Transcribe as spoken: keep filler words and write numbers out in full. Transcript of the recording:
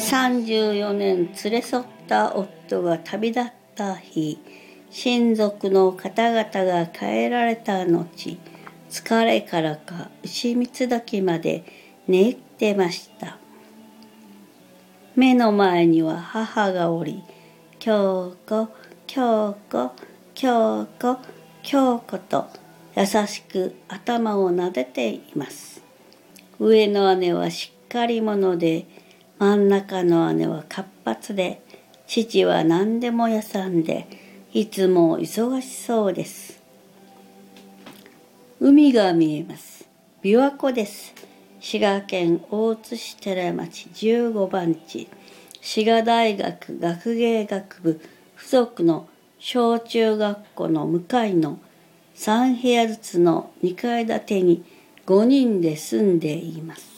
さんじゅうよねん連れ添った夫が旅立った日、親族の方々が帰られた後、疲れからか牛三岳まで寝入ってました。目の前には母がおり、京子、京子、京子、京子と優しく頭を撫でています。上の姉はしっかり者で、真ん中の姉は活発で、父は何でも屋さんで、いつも忙しそうです。海が見えます。琵琶湖です。滋賀県大津市寺町じゅうごばん地、滋賀大学学芸学部附属の小中学校の向かいのさんへやずつのにかい建てにごにんで住んでいます。